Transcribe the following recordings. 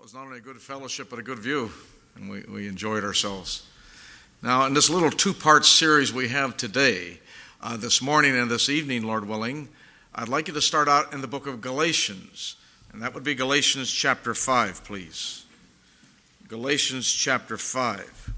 was not only a good fellowship, but a good view, and we enjoyed ourselves. Now, in this little two-part series we have today, this morning and this evening, Lord willing, I'd like you to start out in the book of Galatians, and that would be Galatians chapter 5, please. Galatians chapter 5.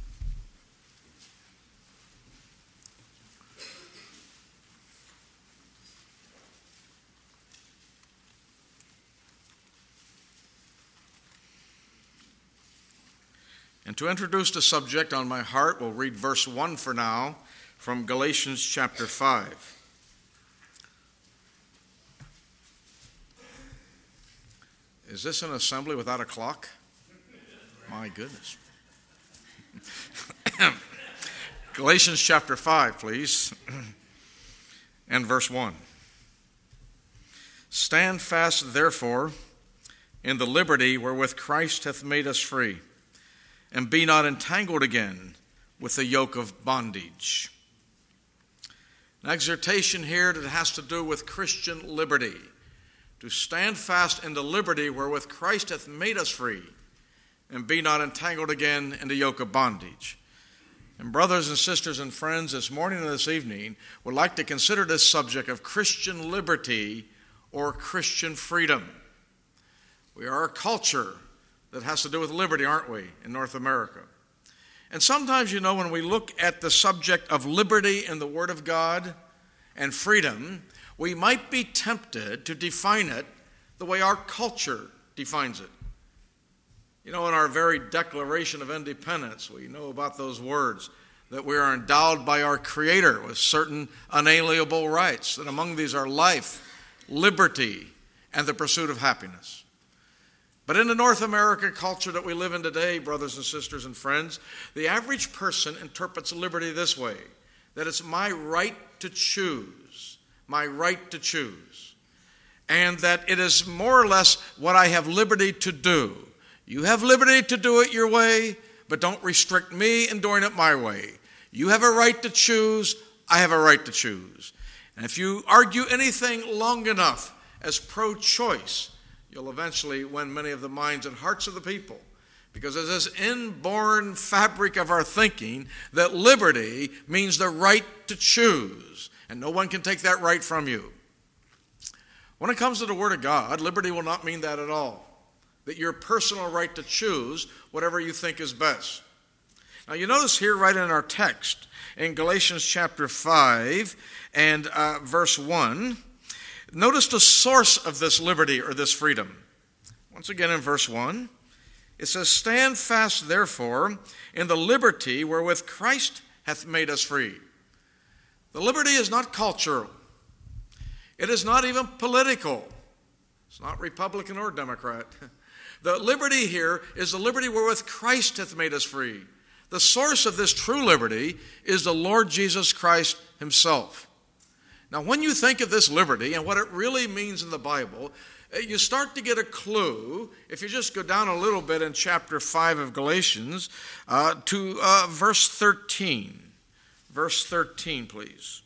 And to introduce the subject on my heart, we'll read verse 1 for now from Galatians chapter 5. Is this an assembly without a clock? My goodness. Galatians chapter 5, please, and verse 1. Stand fast, therefore, in the liberty wherewith Christ hath made us free, and be not entangled again with the yoke of bondage. An exhortation here that has to do with Christian liberty. To stand fast in the liberty wherewith Christ hath made us free, and be not entangled again in the yoke of bondage. And brothers and sisters and friends, this morning and this evening, would like to consider this subject of Christian liberty or Christian freedom. We are a culture that has to do with liberty, aren't we, in North America? And sometimes, when we look at the subject of liberty in the Word of God and freedom, we might be tempted to define it the way our culture defines it. In our very Declaration of Independence, we know about those words, that we are endowed by our Creator with certain unalienable rights, that among these are life, liberty, and the pursuit of happiness. But in the North American culture that we live in today, brothers and sisters and friends, the average person interprets liberty this way, that it's my right to choose, and that it is more or less what I have liberty to do. You have liberty to do it your way, but don't restrict me in doing it my way. You have a right to choose, I have a right to choose. And if you argue anything long enough as pro-choice, you'll eventually win many of the minds and hearts of the people. Because it is this inborn fabric of our thinking that liberty means the right to choose. And no one can take that right from you. When it comes to the Word of God, liberty will not mean that at all. That your personal right to choose whatever you think is best. Now you notice here right in our text, in Galatians chapter 5 and verse 1, notice the source of this liberty or this freedom. Once again in verse 1, it says, Stand fast, therefore, in the liberty wherewith Christ hath made us free. The liberty is not cultural. It is not even political. It's not Republican or Democrat. The liberty here is the liberty wherewith Christ hath made us free. The source of this true liberty is the Lord Jesus Christ himself. Now, when you think of this liberty and what it really means in the Bible, you start to get a clue, if you just go down a little bit in chapter 5 of Galatians, to verse 13. Verse 13, please.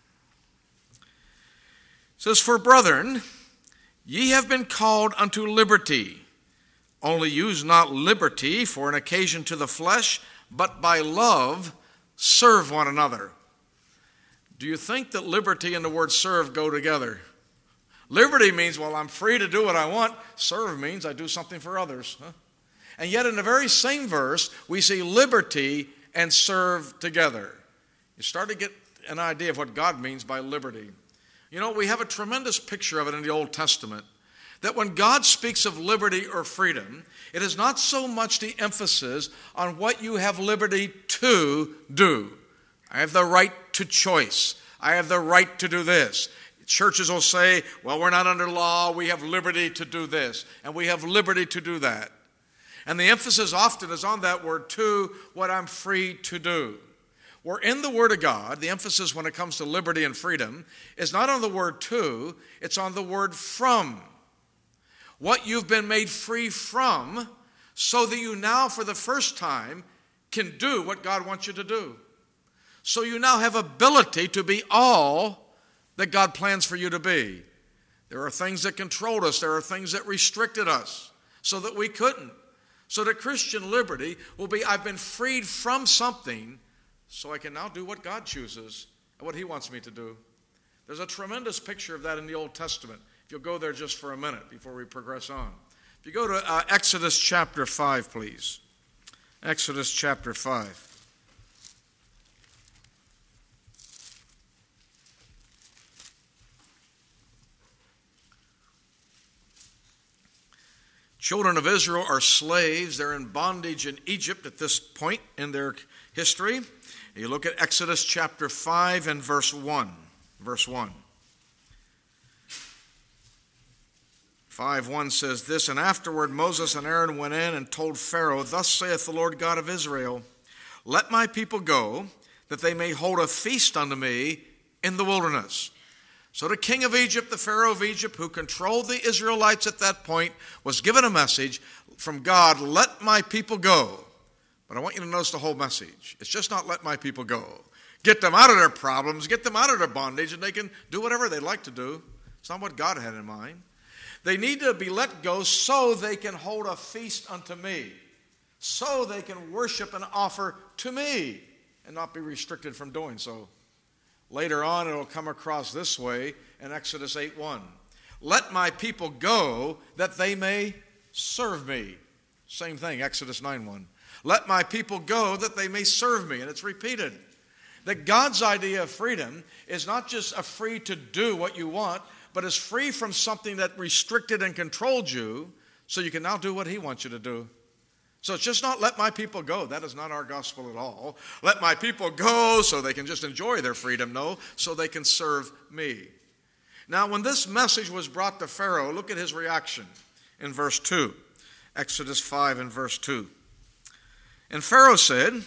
It says, For brethren, ye have been called unto liberty. Only use not liberty for an occasion to the flesh, but by love serve one another. Do you think that liberty and the word serve go together? Liberty means, I'm free to do what I want. Serve means I do something for others. And yet in the very same verse, we see liberty and serve together. You start to get an idea of what God means by liberty. We have a tremendous picture of it in the Old Testament. That when God speaks of liberty or freedom, it is not so much the emphasis on what you have liberty to do. I have the right to choice. I have the right to do this. Churches will say, we're not under law. We have liberty to do this. And we have liberty to do that. And the emphasis often is on that word to, what I'm free to do. Where in the Word of God, the emphasis when it comes to liberty and freedom is not on the word to, it's on the word from. What you've been made free from, so that you now for the first time can do what God wants you to do. So you now have ability to be all that God plans for you to be. There are things that controlled us. There are things that restricted us so that we couldn't. So that Christian liberty will be, I've been freed from something, so I can now do what God chooses and what he wants me to do. There's a tremendous picture of that in the Old Testament. If you'll go there just for a minute before we progress on. If you go to Exodus chapter 5, please. Exodus chapter 5. Children of Israel are slaves. They're in bondage in Egypt at this point in their history. You look at Exodus chapter 5 and verse 1. Verse 1. 5:1 says this, "And afterward Moses and Aaron went in and told Pharaoh, Thus saith the Lord God of Israel, Let my people go, that they may hold a feast unto me in the wilderness." So the king of Egypt, the Pharaoh of Egypt, who controlled the Israelites at that point, was given a message from God, let my people go. But I want you to notice the whole message. It's just not let my people go. Get them out of their problems, get them out of their bondage, and they can do whatever they'd like to do. It's not what God had in mind. They need to be let go so they can hold a feast unto me, so they can worship and offer to me and not be restricted from doing so. Later on, it'll come across this way in Exodus 8:1. Let my people go that they may serve me. Same thing, Exodus 9:1. Let my people go that they may serve me. And it's repeated. That God's idea of freedom is not just a free to do what you want, but is free from something that restricted and controlled you so you can now do what he wants you to do. So it's just not let my people go. That is not our gospel at all. Let my people go so they can just enjoy their freedom. No, so they can serve me. Now, when this message was brought to Pharaoh, look at his reaction in verse 2. Exodus 5 and verse 2. And Pharaoh said,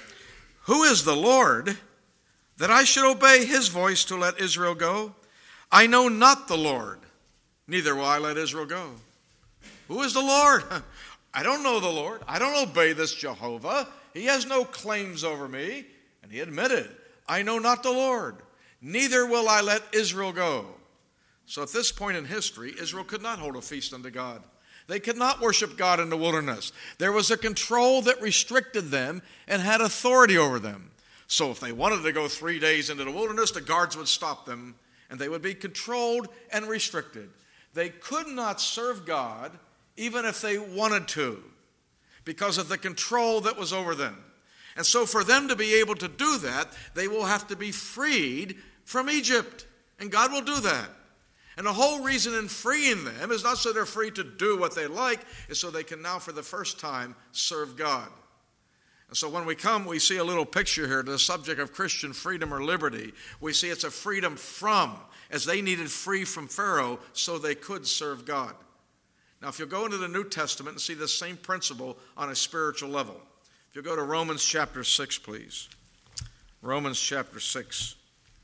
Who is the Lord that I should obey his voice to let Israel go? I know not the Lord, neither will I let Israel go. Who is the Lord? I don't know the Lord. I don't obey this Jehovah. He has no claims over me. And he admitted, I know not the Lord, neither will I let Israel go. So at this point in history, Israel could not hold a feast unto God. They could not worship God in the wilderness. There was a control that restricted them and had authority over them. So if they wanted to go 3 days into the wilderness, the guards would stop them, and they would be controlled and restricted. They could not serve God even if they wanted to, because of the control that was over them. And so for them to be able to do that, they will have to be freed from Egypt. And God will do that. And the whole reason in freeing them is not so they're free to do what they like, is so they can now for the first time serve God. And so when we come, we see a little picture here, the subject of Christian freedom or liberty. We see it's a freedom from, as they needed free from Pharaoh so they could serve God. Now, if you'll go into the New Testament and see the same principle on a spiritual level. If you'll go to Romans chapter 6, please. Romans chapter 6.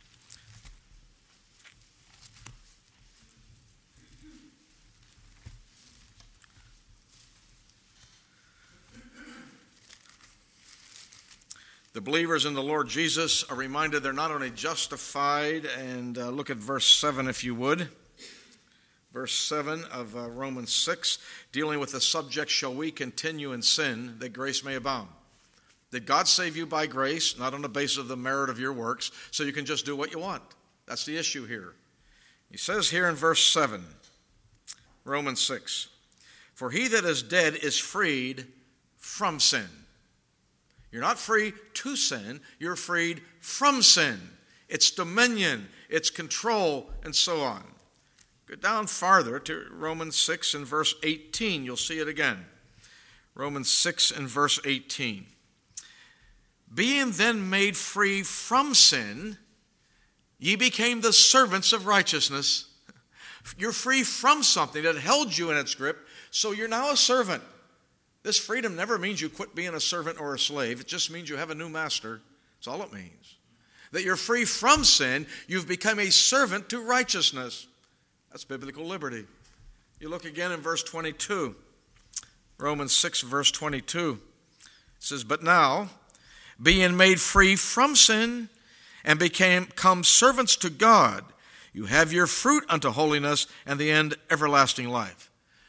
The believers in the Lord Jesus are reminded they're not only justified, and look at verse 7 if you would. Verse 7 of Romans 6, dealing with the subject, shall we continue in sin that grace may abound? Did God save you by grace, not on the basis of the merit of your works, so you can just do what you want? That's the issue here. He says here in verse 7, Romans 6, For he that is dead is freed from sin. You're not free to sin, you're freed from sin. Its dominion, its control, and so on. Go down farther to Romans 6 and verse 18. You'll see it again. Romans 6 and verse 18. Being then made free from sin, ye became the servants of righteousness. You're free from something that held you in its grip, so you're now a servant. This freedom never means you quit being a servant or a slave. It just means you have a new master. That's all it means. That you're free from sin, you've become a servant to righteousness. That's biblical liberty. You look again in verse 22. Romans 6, verse 22. It says, But now, being made free from sin, and become servants to God, you have your fruit unto holiness, and the end everlasting life.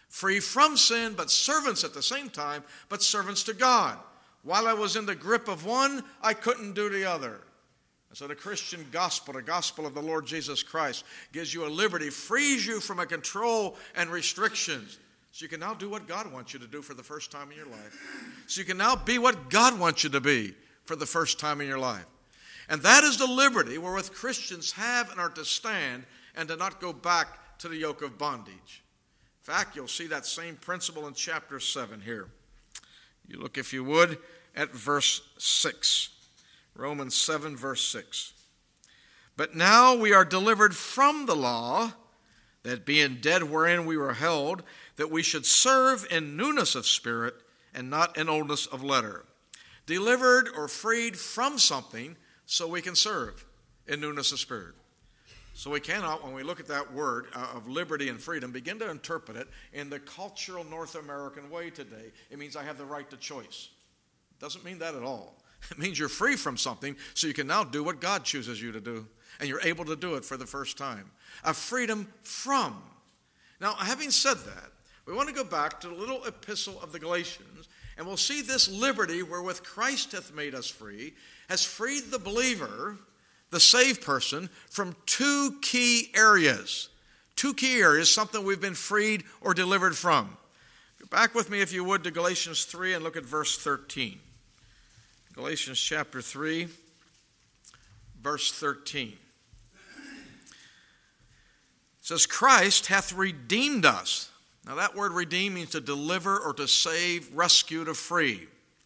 Free from sin, but servants at the same time, but servants to God. While I was in the grip of one, I couldn't do the other. And so the Christian gospel, the gospel of the Lord Jesus Christ, gives you a liberty, frees you from a control and restrictions. So you can now do what God wants you to do for the first time in your life. So you can now be what God wants you to be for the first time in your life. And that is the liberty wherewith Christians have and are to stand and to not go back to the yoke of bondage. In fact, you'll see that same principle in chapter 7 here. You look, if you would, at verse 6. Romans 7, verse 6. But now we are delivered from the law, that being dead wherein we were held, that we should serve in newness of spirit and not in oldness of letter. Delivered or freed from something so we can serve in newness of spirit. So we cannot, when we look at that word of liberty and freedom, begin to interpret it in the cultural North American way today. It means I have the right to choice. It doesn't mean that at all. It means you're free from something so you can now do what God chooses you to do. And you're able to do it for the first time. A freedom from. Now, having said that, we want to go back to the little epistle of the Galatians, and we'll see this liberty wherewith Christ hath made us free, has freed the believer, the saved person, from two key areas. Two key areas, something we've been freed or delivered from. Go back with me, if you would, to Galatians 3 and look at verse 13. Galatians chapter 3, verse 13. It says, Christ hath redeemed us. Now that word redeem means to deliver or to save, rescue, to free.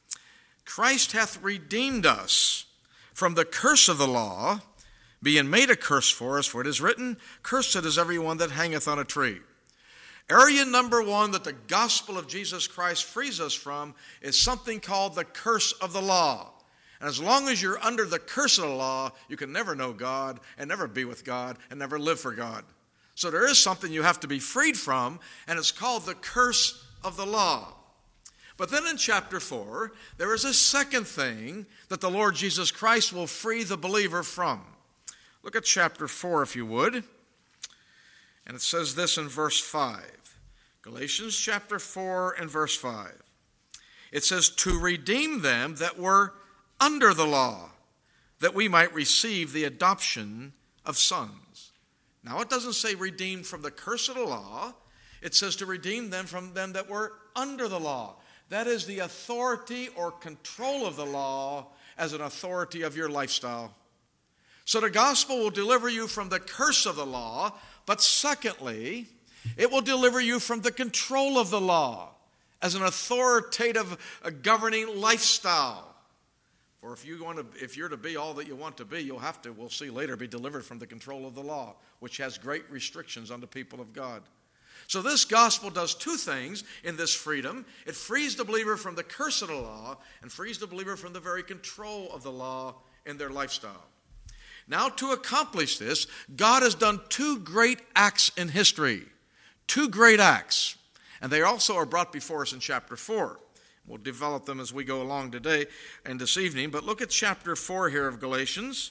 Christ hath redeemed us from the curse of the law, being made a curse for us, for it is written, Cursed is everyone that hangeth on a tree. Area number one that the gospel of Jesus Christ frees us from is something called the curse of the law. And as long as you're under the curse of the law, you can never know God and never be with God and never live for God. So there is something you have to be freed from, and it's called the curse of the law. But then in chapter 4, there is a second thing that the Lord Jesus Christ will free the believer from. Look at chapter 4, if you would. And it says this in verse 5. Galatians chapter 4 and verse 5. It says, to redeem them that were under the law, that we might receive the adoption of sons. Now it doesn't say redeemed from the curse of the law. It says to redeem them from them that were under the law. That is the authority or control of the law as an authority of your lifestyle. So the gospel will deliver you from the curse of the law, but secondly, it will deliver you from the control of the law as an authoritative governing lifestyle. For if you're to be all that you want to be, you'll have to, we'll see later, be delivered from the control of the law, which has great restrictions on the people of God. So this gospel does two things in this freedom. It frees the believer from the curse of the law and frees the believer from the very control of the law in their lifestyle. Now, to accomplish this, God has done two great acts in history. Two great acts. And they also are brought before us in chapter 4. We'll develop them as we go along today and this evening. But look at chapter 4 here of Galatians.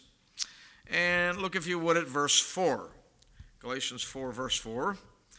And look, if you would, at verse 4. Galatians 4, verse 4.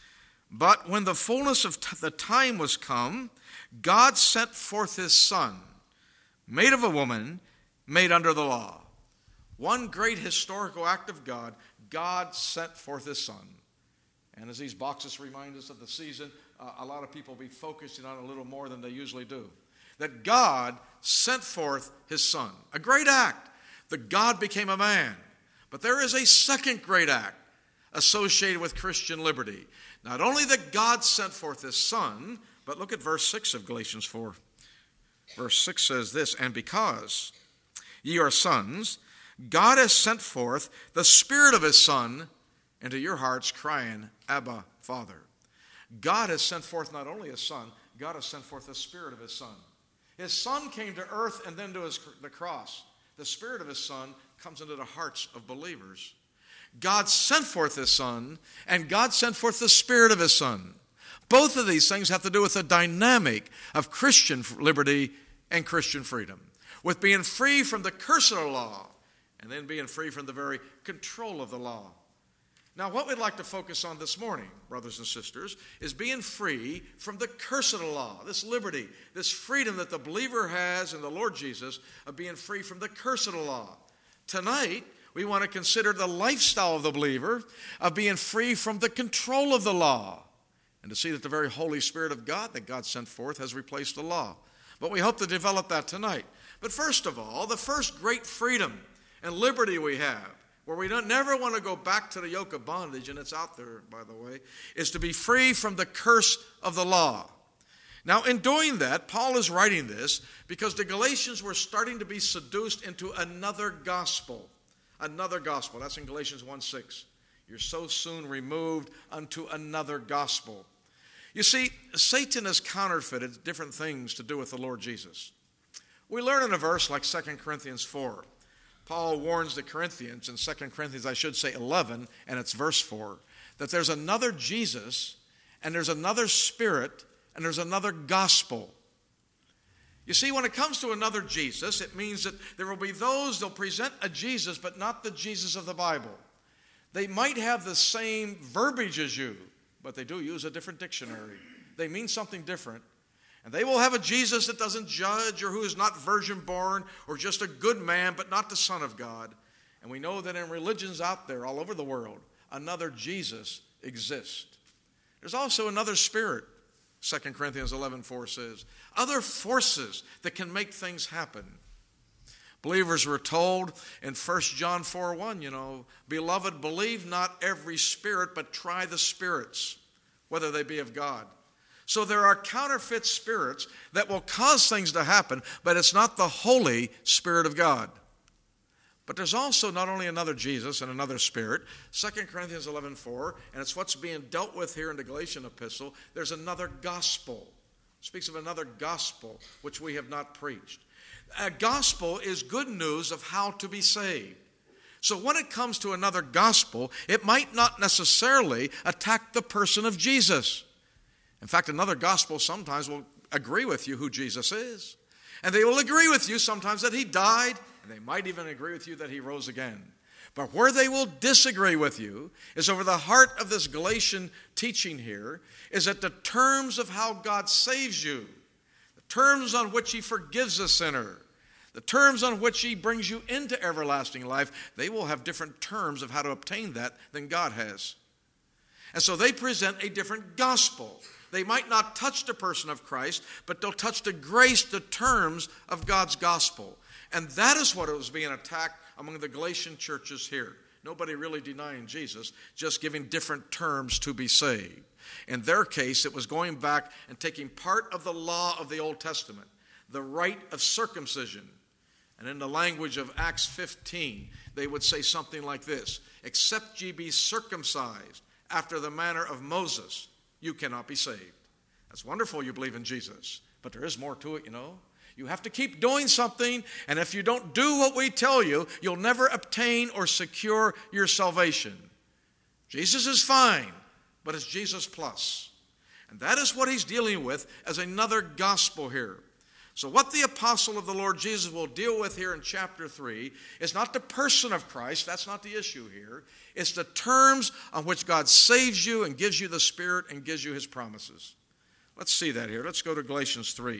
But when the fullness of the time was come, God sent forth his Son, made of a woman, made under the law. One great historical act of God, God sent forth his Son. And as these boxes remind us of the season, a lot of people will be focusing on a little more than they usually do. That God sent forth his Son. A great act. That God became a man. But there is a second great act associated with Christian liberty. Not only that God sent forth his Son, but look at verse 6 of Galatians 4. Verse 6 says this, and because ye are sons, God has sent forth the Spirit of his Son into your hearts, crying, Abba, Father. God has sent forth not only his Son, God has sent forth the Spirit of his Son. His Son came to earth and then to the cross. The Spirit of his Son comes into the hearts of believers. God sent forth his Son, and God sent forth the Spirit of his Son. Both of these things have to do with the dynamic of Christian liberty and Christian freedom, with being free from the curse of the law, and then being free from the very control of the law. Now, what we'd like to focus on this morning, brothers and sisters, is being free from the curse of the law, this liberty, this freedom that the believer has in the Lord Jesus of being free from the curse of the law. Tonight, we want to consider the lifestyle of the believer of being free from the control of the law, and to see that the very Holy Spirit of God that God sent forth has replaced the law. But we hope to develop that tonight. But first of all, the first great freedom and liberty we have, where we don't never want to go back to the yoke of bondage, and it's out there, by the way, is to be free from the curse of the law. Now, in doing that, Paul is writing this because the Galatians were starting to be seduced into another gospel. Another gospel. That's in Galatians 1:6. You're so soon removed unto another gospel. You see, Satan has counterfeited different things to do with the Lord Jesus. We learn in a verse like 2 Corinthians 4. Paul warns the Corinthians in 2 Corinthians, 11, and it's verse 4, that there's another Jesus, and there's another Spirit, and there's another gospel. You see, when it comes to another Jesus, it means that there will be those, they'll present a Jesus, but not the Jesus of the Bible. They might have the same verbiage as you, but they do use a different dictionary. They mean something different. And they will have a Jesus that doesn't judge, or who is not virgin born, or just a good man, but not the Son of God. And we know that in religions out there all over the world, another Jesus exists. There's also another Spirit, 2 Corinthians 11:4 says. Other forces that can make things happen. Believers were told in 1 John 4:1, Beloved, believe not every spirit, but try the spirits, whether they be of God. So there are counterfeit spirits that will cause things to happen, but it's not the Holy Spirit of God. But there's also not only another Jesus and another Spirit, 2 Corinthians 11:4, and it's what's being dealt with here in the Galatian epistle, there's another gospel. It speaks of another gospel, which we have not preached. A gospel is good news of how to be saved. So when it comes to another gospel, it might not necessarily attack the person of Jesus. In fact, another gospel sometimes will agree with you who Jesus is. And they will agree with you sometimes that he died, and they might even agree with you that he rose again. But where they will disagree with you is over the heart of this Galatian teaching here, is that the terms of how God saves you, the terms on which he forgives a sinner, the terms on which he brings you into everlasting life, they will have different terms of how to obtain that than God has. And so they present a different gospel. They might not touch the person of Christ, but they'll touch the grace, the terms of God's gospel. And that is what was being attacked among the Galatian churches here. Nobody really denying Jesus, just giving different terms to be saved. In their case, it was going back and taking part of the law of the Old Testament, the rite of circumcision. And in the language of Acts 15, they would say something like this: except ye be circumcised after the manner of Moses, you cannot be saved. That's wonderful, you believe in Jesus, but there is more to it, You have to keep doing something, and if you don't do what we tell you, you'll never obtain or secure your salvation. Jesus is fine, but it's Jesus plus. And that is what he's dealing with as another gospel here. So what the apostle of the Lord Jesus will deal with here in chapter 3 is not the person of Christ. That's not the issue here. It's the terms on which God saves you and gives you the Spirit and gives you his promises. Let's see that here. Let's go to Galatians 3.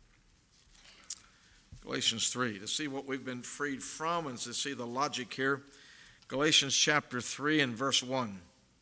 Galatians 3, to see what we've been freed from and to see the logic here. Galatians chapter 3 and verse 1.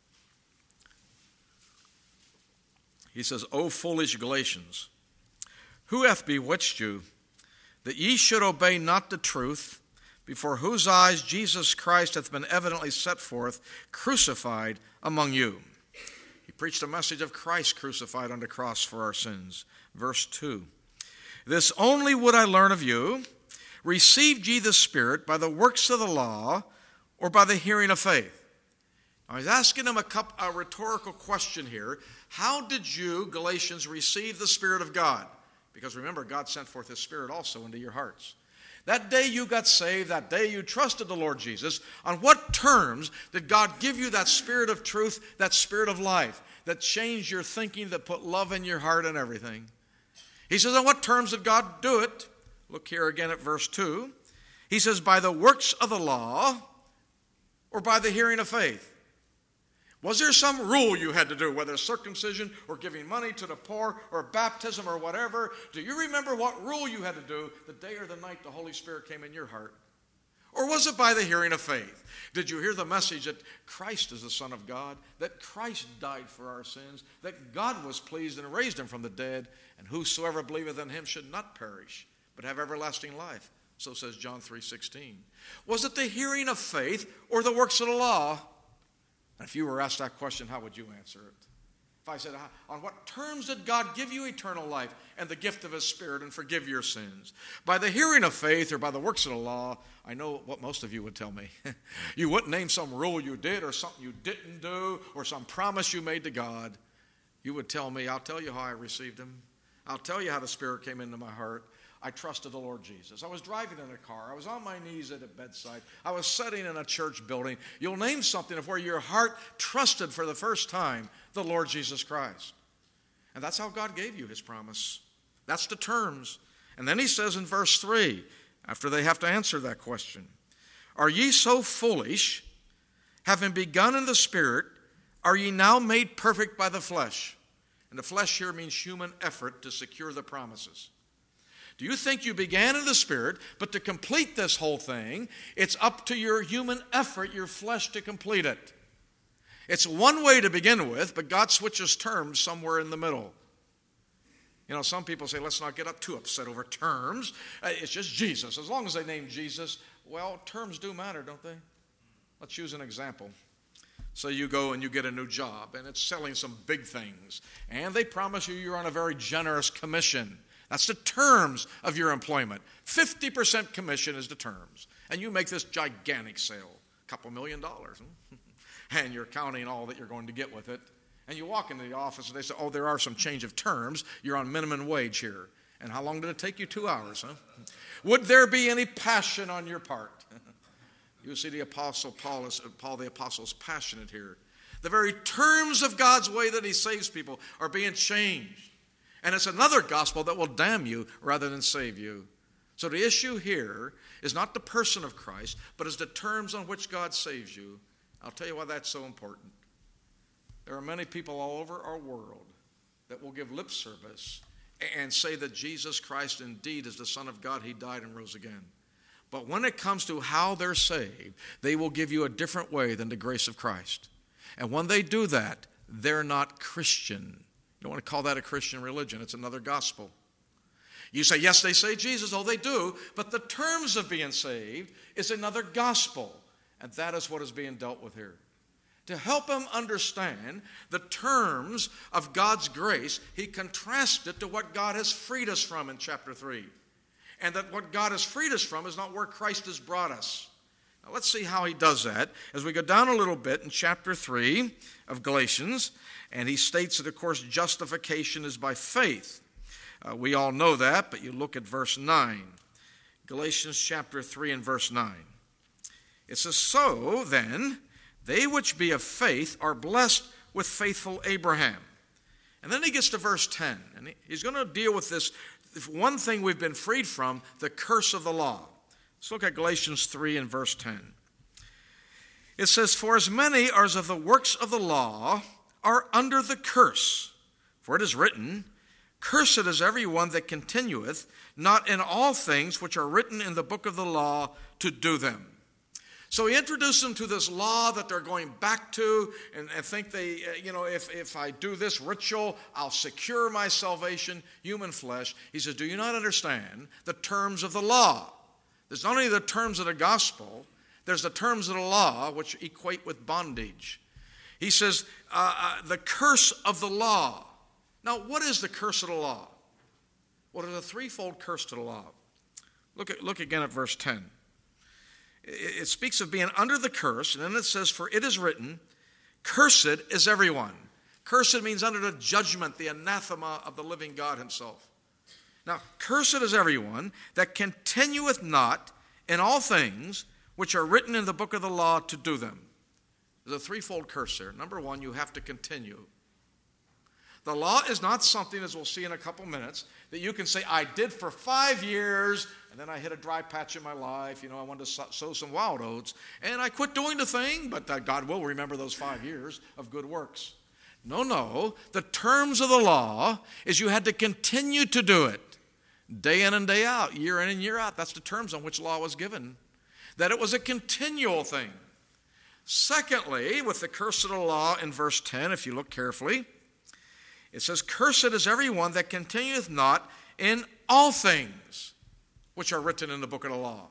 He says, O foolish Galatians, who hath bewitched you, that ye should obey not the truth, before whose eyes Jesus Christ hath been evidently set forth, crucified among you? He preached a message of Christ crucified on the cross for our sins. Verse 2. This only would I learn of you, received ye the Spirit by the works of the law, or by the hearing of faith? Now he's asking them a rhetorical question here. How did you, Galatians, receive the Spirit of God? Because remember, God sent forth his Spirit also into your hearts. That day you got saved, that day you trusted the Lord Jesus, on what terms did God give you that Spirit of truth, that Spirit of life, that changed your thinking, that put love in your heart and everything? He says, on what terms did God do it? Look here again at verse 2. He says, by the works of the law, or by the hearing of faith. Was there some rule you had to do, whether circumcision or giving money to the poor or baptism or whatever? Do you remember what rule you had to do the day or the night the Holy Spirit came in your heart? Or was it by the hearing of faith? Did you hear the message that Christ is the Son of God, that Christ died for our sins, that God was pleased and raised him from the dead, and whosoever believeth in him should not perish, but have everlasting life? So says John 3:16. Was it the hearing of faith or the works of the law? And if you were asked that question, how would you answer it? If I said, on what terms did God give you eternal life and the gift of his Spirit and forgive your sins? By the hearing of faith or by the works of the law? I know what most of you would tell me. You wouldn't name some rule you did or something you didn't do or some promise you made to God. You would tell me, I'll tell you how I received him. I'll tell you how the Spirit came into my heart. I trusted the Lord Jesus. I was driving in a car. I was on my knees at a bedside. I was sitting in a church building. You'll name something of where your heart trusted for the first time the Lord Jesus Christ. And that's how God gave you his promise. That's the terms. And then he says in verse 3, after they have to answer that question, are ye so foolish, having begun in the Spirit, are ye now made perfect by the flesh? And the flesh here means human effort to secure the promises. Do you think you began in the Spirit, but to complete this whole thing, it's up to your human effort, your flesh, to complete it? It's one way to begin with, but God switches terms somewhere in the middle. You know, some people say, let's not get too upset over terms. It's just Jesus. As long as they name Jesus, well, terms do matter, don't they? Let's use an example. So you go and you get a new job, and it's selling some big things, and they promise you you're on a very generous commission. That's the terms of your employment. 50% commission is the terms. And you make this gigantic sale, a couple $1 million. And you're counting all that you're going to get with it. And you walk into the office and they say, oh, there are some change of terms. You're on minimum wage here. And how long did it take you? 2 hours, huh? Would there be any passion on your part? You see the Apostle Paul the Apostle is passionate here. The very terms of God's way that he saves people are being changed. And it's another gospel that will damn you rather than save you. So the issue here is not the person of Christ, but is the terms on which God saves you. I'll tell you why that's so important. There are many people all over our world that will give lip service and say that Jesus Christ indeed is the Son of God. He died and rose again. But when it comes to how they're saved, they will give you a different way than the grace of Christ. And when they do that, they're not Christian. You don't want to call that a Christian religion. It's another gospel. You say, yes, they say Jesus. Oh, they do. But the terms of being saved is another gospel. And that is what is being dealt with here. To help them understand the terms of God's grace, he contrasts it to what God has freed us from in chapter 3. And that what God has freed us from is not where Christ has brought us. Now let's see how he does that as we go down a little bit in chapter 3 of Galatians. And he states that, of course, justification is by faith. We all know that, but you look at verse 9. Galatians chapter 3 and verse 9. It says, so then, they which be of faith are blessed with faithful Abraham. And then he gets to verse 10. And he's going to deal with this one thing we've been freed from, the curse of the law. Let's look at Galatians 3 and verse 10. It says, for as many as of the works of the law are under the curse. For it is written, cursed is every one that continueth not in all things which are written in the book of the law to do them. So he introduced them to this law that they're going back to and think they, if I do this ritual, I'll secure my salvation, human flesh. He says, do you not understand the terms of the law? There's not only the terms of the gospel, there's the terms of the law which equate with bondage. He says, the curse of the law. Now, what is the curse of the law? Well, there's a threefold curse to the law. Look again at verse 10. It speaks of being under the curse, and then it says, for it is written, cursed is everyone. Cursed means under the judgment, the anathema of the living God himself. Now, cursed is everyone that continueth not in all things which are written in the book of the law to do them. There's a threefold curse there. Number one, you have to continue. The law is not something, as we'll see in a couple minutes, that you can say, I did for 5 years, and then I hit a dry patch in my life. I wanted to sow some wild oats, and I quit doing the thing, but God will remember those 5 years of good works. No. The terms of the law is you had to continue to do it, day in and day out, year in and year out. That's the terms on which law was given, that it was a continual thing. Secondly, with the curse of the law in verse 10, if you look carefully, it says, cursed is everyone that continueth not in all things which are written in the book of the law.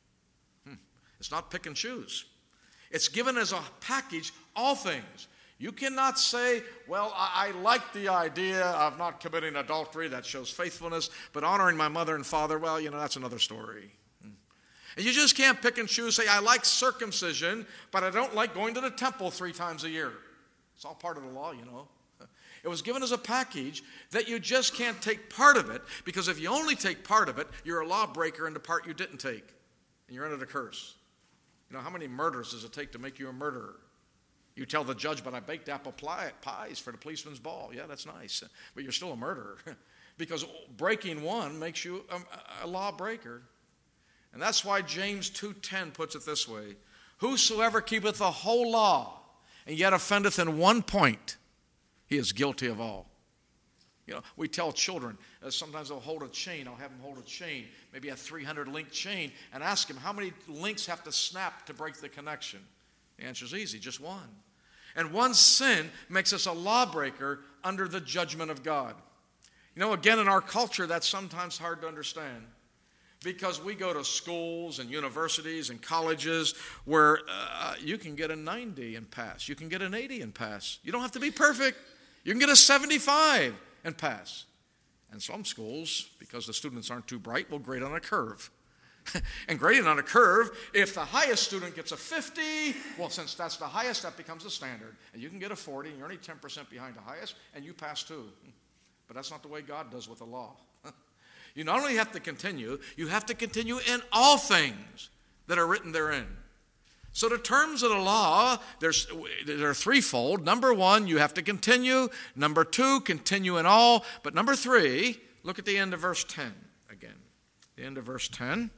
It's not pick and choose. It's given as a package, all things. You cannot say, well, I like the idea of not committing adultery. That shows faithfulness. But honoring my mother and father, well, that's another story. And you just can't pick and choose, say, I like circumcision, but I don't like going to the temple 3 times a year. It's all part of the law, It was given as a package that you just can't take part of it, because if you only take part of it, you're a lawbreaker in the part you didn't take, and you're under the curse. How many murders does it take to make you a murderer? You tell the judge, but I baked apple pies for the policeman's ball. Yeah, that's nice, but you're still a murderer, because breaking one makes you a lawbreaker. And that's why James 2:10 puts it this way, whosoever keepeth the whole law, and yet offendeth in one point, he is guilty of all. We tell children, sometimes they'll hold a chain. I'll have them hold a chain, maybe a 300-link chain, and ask them how many links have to snap to break the connection. The answer is easy, just one. And one sin makes us a lawbreaker under the judgment of God. Again, in our culture, that's sometimes hard to understand, because we go to schools and universities and colleges where you can get a 90 and pass. You can get an 80 and pass. You don't have to be perfect. You can get a 75 and pass. And some schools, because the students aren't too bright, will grade on a curve. And grading on a curve, if the highest student gets a 50, well, since that's the highest, that becomes the standard. And you can get a 40, and you're only 10% behind the highest, and you pass too. But that's not the way God does with the law. You not only have to continue, you have to continue in all things that are written therein. So the terms of the law, they're threefold. Number 1, you have to continue. Number 2, continue in all. But number 3, look at the end of verse 10 again. The end of verse 10.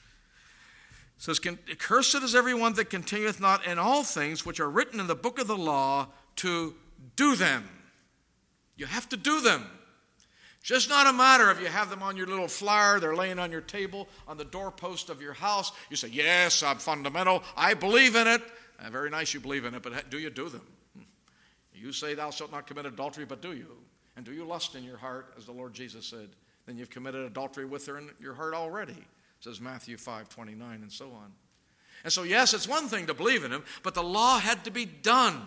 It says, cursed is everyone that continueth not in all things which are written in the book of the law to do them. You have to do them. Just not a matter of you have them on your little flyer, they're laying on your table, on the doorpost of your house. You say, yes, I'm fundamental, I believe in it. Very nice you believe in it, but do you do them? You say thou shalt not commit adultery, but do you? And do you lust in your heart, as the Lord Jesus said? Then you've committed adultery with her in your heart already, says Matthew 5:29 and so on. And so yes, it's one thing to believe in him, but the law had to be done.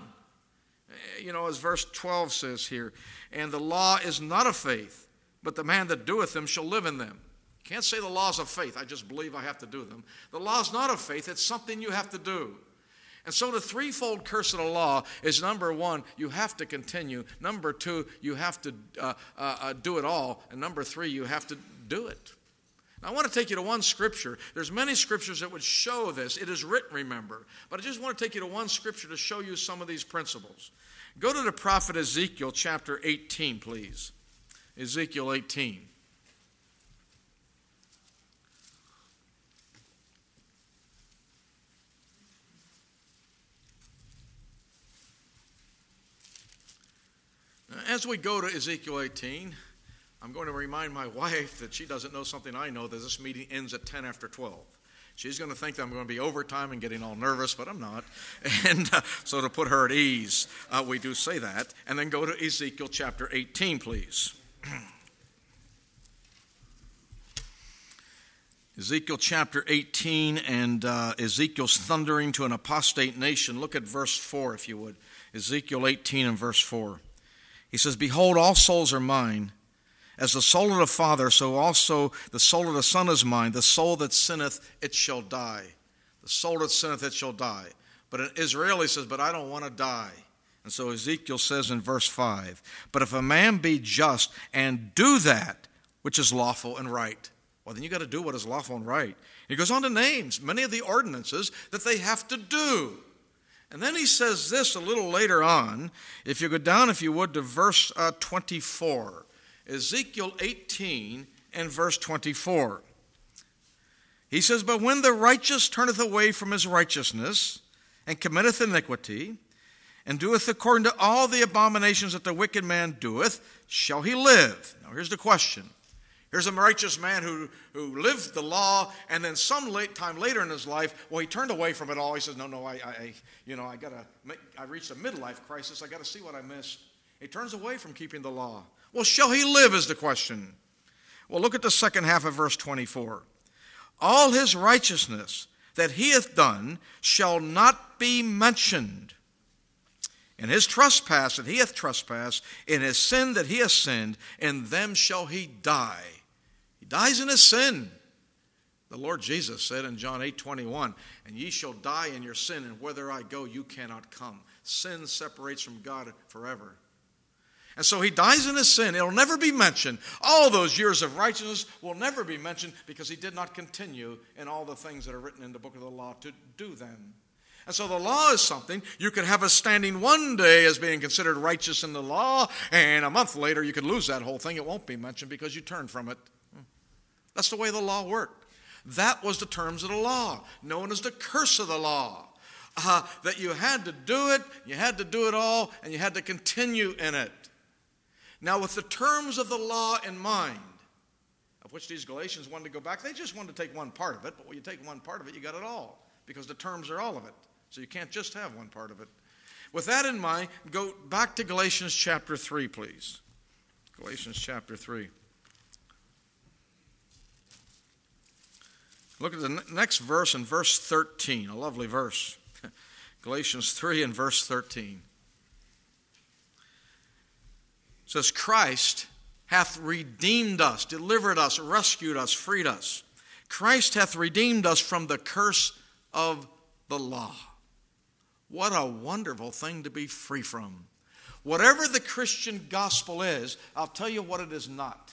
As verse 12 says here, and the law is not of faith, but the man that doeth them shall live in them. You can't say the law's of faith. I just believe I have to do them. The law's not of faith. It's something you have to do. And so the threefold curse of the law is, number 1, you have to continue. Number 2, you have to do it all. And number 3, you have to do it. Now, I want to take you to one scripture. There's many scriptures that would show this. It is written, remember. But I just want to take you to one scripture to show you some of these principles. Go to the prophet Ezekiel chapter 18, please. Ezekiel 18. Now, as we go to Ezekiel 18, I'm going to remind my wife that she doesn't know something I know, that this meeting ends at 10 after 12. She's going to think that I'm going to be overtime and getting all nervous, but I'm not. And so to put her at ease, we do say that. And then go to Ezekiel chapter 18, please. Ezekiel chapter 18, and Ezekiel's thundering to an apostate nation. Look at verse 4, if you would. Ezekiel 18 and verse 4. He says, behold, all souls are mine. As the soul of the Father, so also the soul of the Son is mine. The soul that sinneth, it shall die. The soul that sinneth, it shall die. But an Israeli says, but I don't want to die. And so Ezekiel says in verse 5, but if a man be just and do that which is lawful and right, well, then you got to do what is lawful and right. He goes on to names many of the ordinances that they have to do. And then he says this a little later on. If you go down, if you would, to verse 24. Ezekiel 18 and verse 24. He says, "But when the righteous turneth away from his righteousness, and committeth iniquity, and doeth according to all the abominations that the wicked man doeth, shall he live?" Now here's the question. Here's a righteous man who lived the law, and then some time later in his life, well, he turned away from it all. He says, no, I reached a midlife crisis. I got to see what I missed. He turns away from keeping the law. Well, shall he live is the question. Well, look at the second half of verse 24. "All his righteousness that he hath done shall not be mentioned. In his trespass that he hath trespassed, in his sin that he hath sinned, in them shall he die." He dies in his sin. The Lord Jesus said in John 8:21, "And ye shall die in your sin, and whither I go you cannot come." Sin separates from God forever. And so he dies in his sin. It'll never be mentioned. All those years of righteousness will never be mentioned because he did not continue in all the things that are written in the book of the law to do them. And so the law is something you could have a standing one day as being considered righteous in the law, and a month later you could lose that whole thing. It won't be mentioned because you turned from it. That's the way the law worked. That was the terms of the law, known as the curse of the law. That you had to do it, you had to do it all, and you had to continue in it. Now, with the terms of the law in mind, of which these Galatians wanted to go back, they just wanted to take one part of it, but when you take one part of it, you got it all, because the terms are all of it. So you can't just have one part of it. With that in mind, go back to Galatians chapter 3, please. Galatians chapter 3. Look at the next verse in verse 13, a lovely verse. Galatians 3 and verse 13. It says, "Christ hath redeemed us, delivered us, rescued us, freed us. Christ hath redeemed us from the curse of the law." What a wonderful thing to be free from. Whatever the Christian gospel is, I'll tell you what it is not.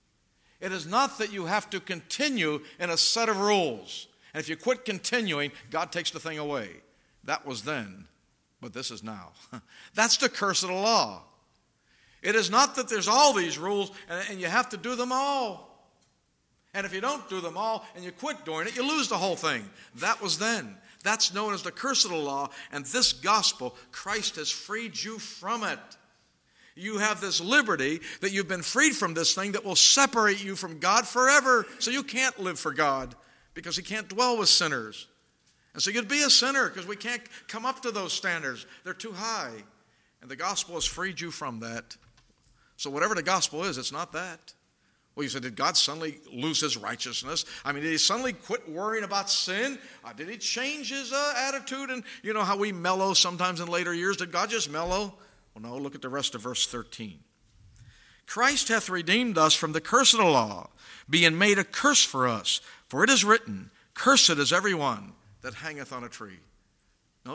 It is not that you have to continue in a set of rules. And if you quit continuing, God takes the thing away. That was then, but this is now. That's the curse of the law. It is not that there's all these rules and you have to do them all. And if you don't do them all and you quit doing it, you lose the whole thing. That was then. That's known as the curse of the law. And this gospel, Christ has freed you from it. You have this liberty that you've been freed from this thing that will separate you from God forever. So you can't live for God because he can't dwell with sinners. And so you'd be a sinner because we can't come up to those standards. They're too high. And the gospel has freed you from that. So whatever the gospel is, it's not that. Well, you said, did God suddenly lose his righteousness? I mean, did he suddenly quit worrying about sin? Did he change his attitude? And you know how we mellow sometimes in later years? Did God just mellow? Well, no, look at the rest of verse 13. "Christ hath redeemed us from the curse of the law, being made a curse for us. For it is written, Cursed is every one that hangeth on a tree." No,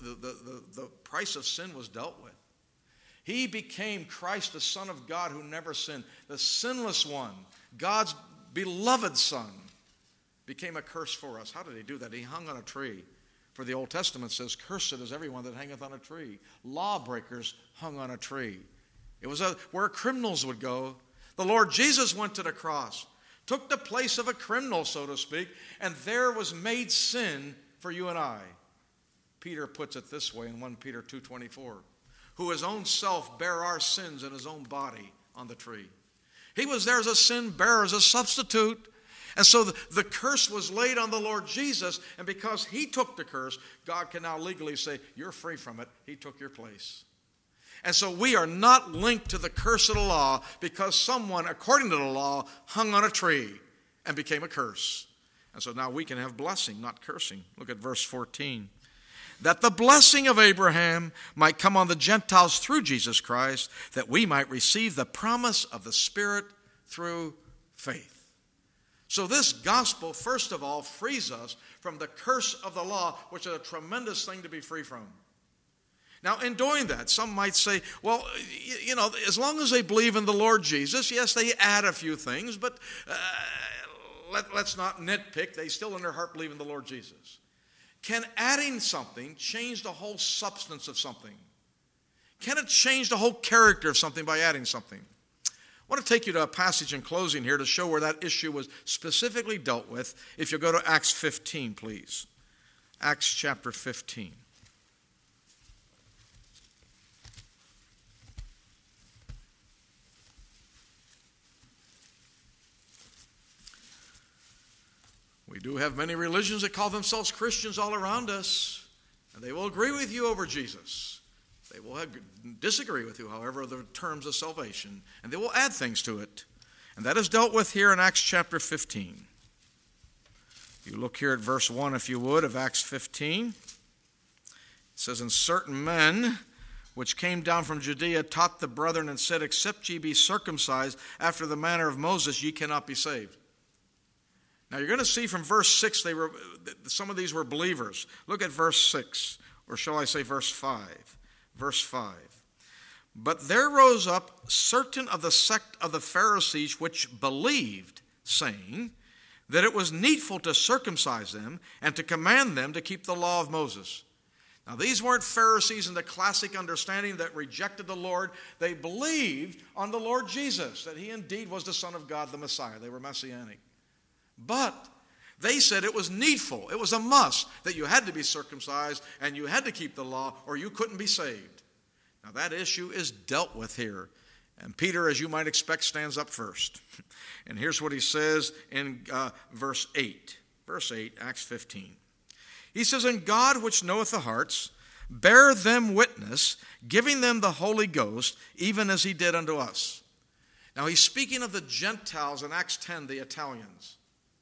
the price of sin was dealt with. He became Christ, the Son of God who never sinned, the sinless one, God's beloved Son, became a curse for us. How did he do that? He hung on a tree. For the Old Testament says, "Cursed is everyone that hangeth on a tree." Lawbreakers hung on a tree. It was where criminals would go. The Lord Jesus went to the cross, took the place of a criminal, so to speak, and there was made sin for you and I. Peter puts it this way in 1 Peter 2:24. "Who his own self bare our sins in his own body on the tree." He was there as a sin bearer, as a substitute. And so the curse was laid on the Lord Jesus, and because he took the curse, God can now legally say, you're free from it. He took your place. And so we are not linked to the curse of the law because someone, according to the law, hung on a tree and became a curse. And so now we can have blessing, not cursing. Look at verse 14. "That the blessing of Abraham might come on the Gentiles through Jesus Christ, that we might receive the promise of the Spirit through faith." So this gospel, first of all, frees us from the curse of the law, which is a tremendous thing to be free from. Now, in doing that, some might say, well, you know, as long as they believe in the Lord Jesus, yes, they add a few things, but let's not nitpick. They still in their heart believe in the Lord Jesus. Can adding something change the whole substance of something? Can it change the whole character of something by adding something? I want to take you to a passage in closing here to show where that issue was specifically dealt with. If you go to Acts 15, please. Acts chapter 15. We do have many religions that call themselves Christians all around us, and they will agree with you over Jesus. They will disagree with you, however, the terms of salvation, and they will add things to it. And that is dealt with here in Acts chapter 15. You look here at verse 1, if you would, of Acts 15. It says, "And certain men which came down from Judea taught the brethren and said, Except ye be circumcised after the manner of Moses, ye cannot be saved." Now you're going to see from verse 6, some of these were believers. Look at verse 6, or shall I say verse 5. Verse 5. "But there rose up certain of the sect of the Pharisees which believed, saying that it was needful to circumcise them and to command them to keep the law of Moses." Now these weren't Pharisees in the classic understanding that rejected the Lord. They believed on the Lord Jesus, that he indeed was the Son of God, the Messiah. They were messianic. But they said it was needful, it was a must, that you had to be circumcised and you had to keep the law or you couldn't be saved. Now that issue is dealt with here. And Peter, as you might expect, stands up first. And here's what he says in verse 8. Verse 8, Acts 15. He says, "And God, which knoweth the hearts, bear them witness, giving them the Holy Ghost, even as he did unto us." Now he's speaking of the Gentiles in Acts 10, the Italians.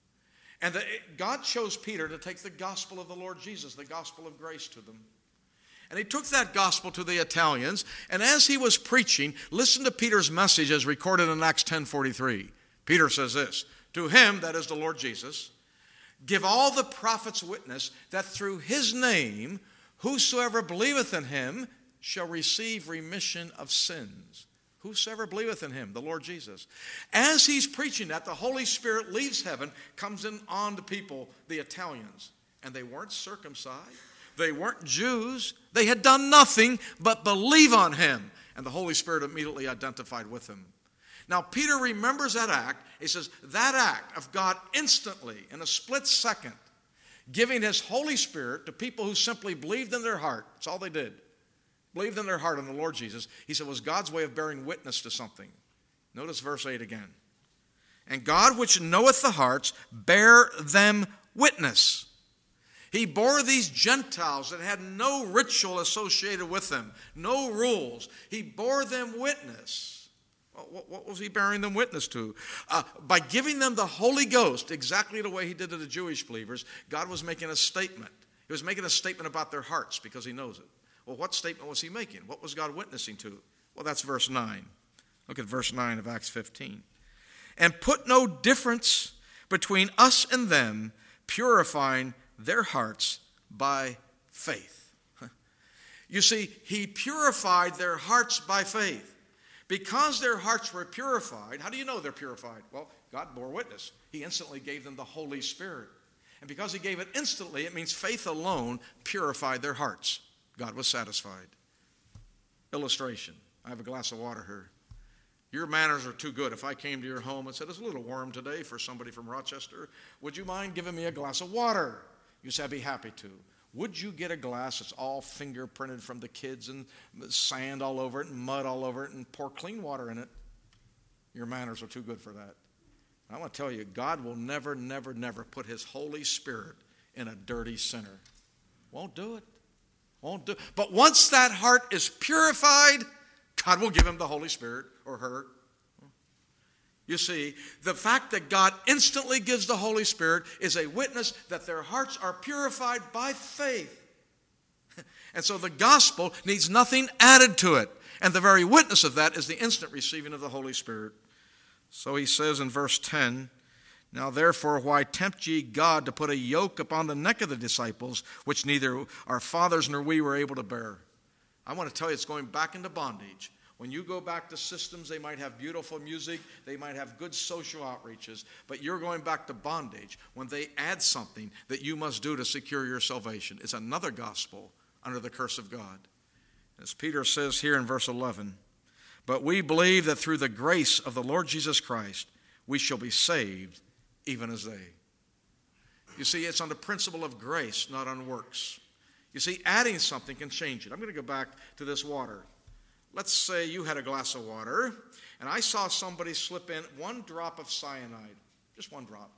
And God chose Peter to take the gospel of the Lord Jesus, the gospel of grace, to them. And he took that gospel to the Italians, and as he was preaching, listen to Peter's message as recorded in Acts 10:43. Peter says this, "To him," that is the Lord Jesus, "give all the prophets witness that through his name whosoever believeth in him shall receive remission of sins." Whosoever believeth in him, the Lord Jesus. As he's preaching that, the Holy Spirit leaves heaven, comes in on the people, the Italians. And they weren't circumcised. They weren't Jews. They had done nothing but believe on him. And the Holy Spirit immediately identified with them. Now, Peter remembers that act. He says, that act of God instantly, in a split second, giving his Holy Spirit to people who simply believed in their heart. That's all they did. Believed in their heart on the Lord Jesus. He said, was God's way of bearing witness to something. Notice verse 8 again. "And God, which knoweth the hearts, bear them witness." He bore these Gentiles that had no ritual associated with them, no rules. He bore them witness. What was he bearing them witness to? By giving them the Holy Ghost, exactly the way he did to the Jewish believers, God was making a statement. He was making a statement about their hearts because he knows it. Well, what statement was he making? What was God witnessing to? Well, that's verse 9. Look at verse 9 of Acts 15. "And put no difference between us and them, purifying their hearts by faith." You see, he purified their hearts by faith. Because their hearts were purified, how do you know they're purified? Well, God bore witness. He instantly gave them the Holy Spirit. And because he gave it instantly, it means faith alone purified their hearts. God was satisfied. Illustration. I have a glass of water here. Your manners are too good. If I came to your home and said, "It's a little warm today for somebody from Rochester, would you mind giving me a glass of water?" You say, "I'd be happy to." Would you get a glass that's all fingerprinted from the kids and sand all over it and mud all over it and pour clean water in it? Your manners are too good for that. I want to tell you, God will never, never, never put his Holy Spirit in a dirty sinner. Won't do it. Won't do it. But once that heart is purified, God will give him the Holy Spirit or her. You see, the fact that God instantly gives the Holy Spirit is a witness that their hearts are purified by faith. And so the gospel needs nothing added to it. And the very witness of that is the instant receiving of the Holy Spirit. So he says in verse 10, "Now therefore, why tempt ye God to put a yoke upon the neck of the disciples, which neither our fathers nor we were able to bear?" I want to tell you, it's going back into bondage. When you go back to systems, they might have beautiful music, they might have good social outreaches, but you're going back to bondage when they add something that you must do to secure your salvation. It's another gospel under the curse of God. As Peter says here in verse 11, but we believe that through the grace of the Lord Jesus Christ, we shall be saved even as they. You see, it's on the principle of grace, not on works. You see, adding something can change it. I'm going to go back to this water. Let's say you had a glass of water, and I saw somebody slip in 1 drop of cyanide, just 1 drop.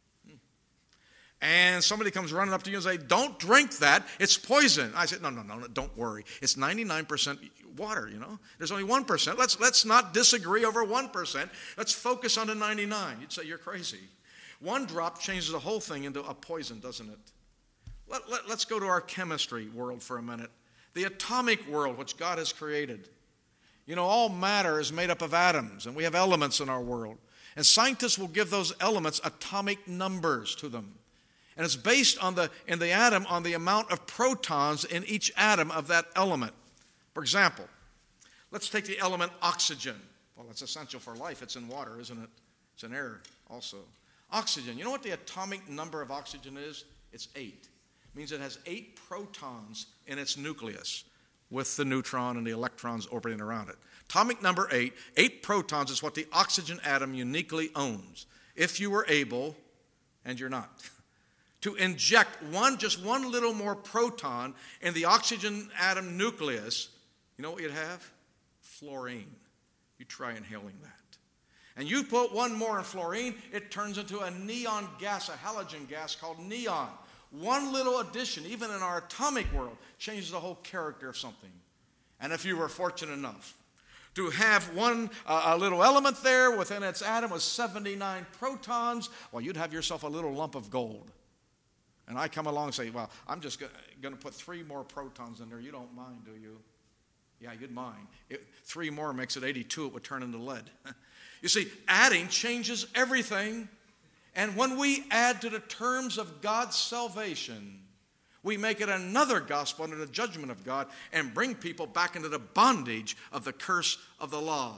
And somebody comes running up to you and say, don't drink that, it's poison. I said, no, don't worry. It's 99% water, There's only 1%. Let's not disagree over 1%. Let's focus on the 99. You'd say, you're crazy. 1 drop changes the whole thing into a poison, doesn't it? Let's go to our chemistry world for a minute. The atomic world, which God has created. All matter is made up of atoms, and we have elements in our world. And scientists will give those elements atomic numbers to them. And it's based in the atom on the amount of protons in each atom of that element. For example, let's take the element oxygen. Well, it's essential for life. It's in water, isn't it? It's in air also. Oxygen. You know what the atomic number of oxygen is? It's 8. It means it has 8 protons in its nucleus, with the neutron and the electrons orbiting around it. Atomic number 8. 8 protons is what the oxygen atom uniquely owns. If you were able, and you're not, to inject just one little more proton in the oxygen atom nucleus, you know what you'd have? Fluorine. You try inhaling that. And you put one more in fluorine, it turns into a neon gas, a halogen gas called neon. One little addition, even in our atomic world, changes the whole character of something. And if you were fortunate enough to have a little element there within its atom with 79 protons, well, you'd have yourself a little lump of gold. And I come along and say, well, I'm just going to put 3 more protons in there. You don't mind, do you? Yeah, you'd mind. 3 more makes it 82. It would turn into lead. You see, adding changes everything. And when we add to the terms of God's salvation, we make it another gospel under the judgment of God and bring people back into the bondage of the curse of the law.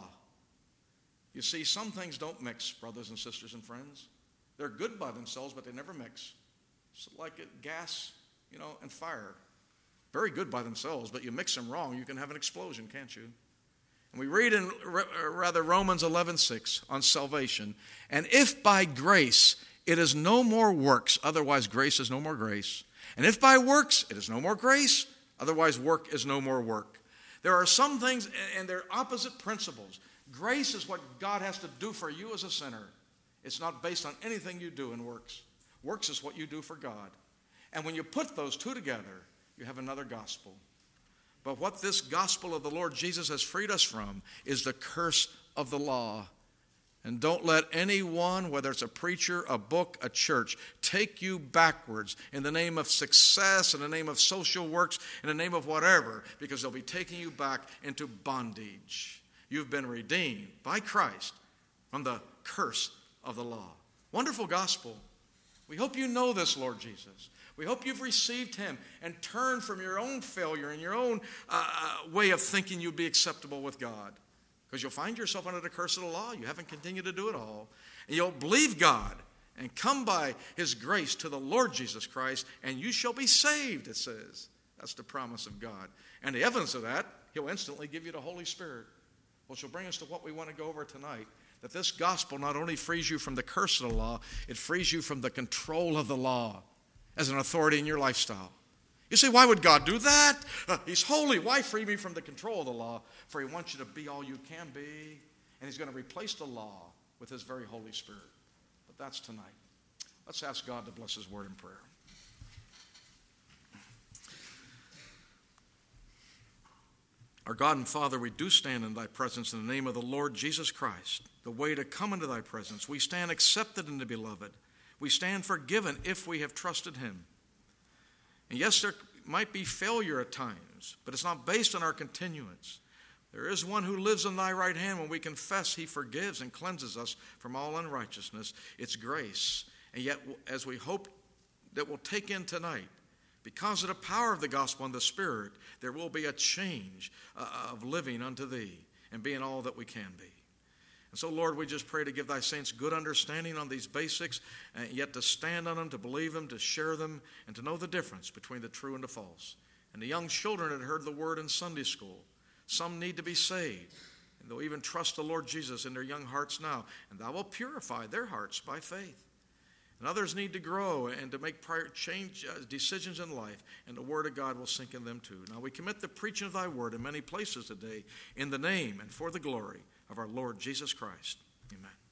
You see, some things don't mix, brothers and sisters and friends. They're good by themselves, but they never mix. It's like gas, and fire. Very good by themselves, but you mix them wrong, you can have an explosion, can't you? And we read in Romans 11:6 on salvation. And if by grace it is no more works, otherwise grace is no more grace. And if by works it is no more grace, otherwise work is no more work. There are some things, and they're opposite principles. Grace is what God has to do for you as a sinner. It's not based on anything you do in works. Works is what you do for God. And when you put those two together, you have another gospel. But what this gospel of the Lord Jesus has freed us from is the curse of the law. And don't let anyone, whether it's a preacher, a book, a church, take you backwards in the name of success, in the name of social works, in the name of whatever, because they'll be taking you back into bondage. You've been redeemed by Christ from the curse of the law. Wonderful gospel. We hope you know this, Lord Jesus. We hope you've received him and turned from your own failure and your own way of thinking you'd be acceptable with God. Because you'll find yourself under the curse of the law. You haven't continued to do it all. And you'll believe God and come by his grace to the Lord Jesus Christ, and you shall be saved, it says. That's the promise of God. And the evidence of that, he'll instantly give you the Holy Spirit, which will bring us to what we want to go over tonight. That this gospel not only frees you from the curse of the law, it frees you from the control of the law as an authority in your lifestyle. You say, why would God do that? He's holy. Why free me from the control of the law? For he wants you to be all you can be. And he's going to replace the law with his very Holy Spirit. But that's tonight. Let's ask God to bless his word in prayer. Our God and Father, we do stand in thy presence in the name of the Lord Jesus Christ, the way to come into thy presence. We stand accepted in the beloved. We stand forgiven if we have trusted him. And yes, there might be failure at times, but it's not based on our continuance. There is one who lives in thy right hand. When we confess, he forgives and cleanses us from all unrighteousness. It's grace. And yet, as we hope that we'll take in tonight, because of the power of the gospel and the Spirit, there will be a change of living unto thee. and being all that we can be. And so, Lord, we just pray to give thy saints good understanding on these basics, and yet to stand on them, to believe them, to share them, and to know the difference between the true and the false. And the young children had heard the word in Sunday school. Some need to be saved, and they'll even trust the Lord Jesus in their young hearts now, and thou wilt purify their hearts by faith. And others need to grow and to make decisions in life, and the word of God will sink in them too. Now we commit the preaching of thy word in many places today in the name and for the glory of our Lord Jesus Christ. Amen.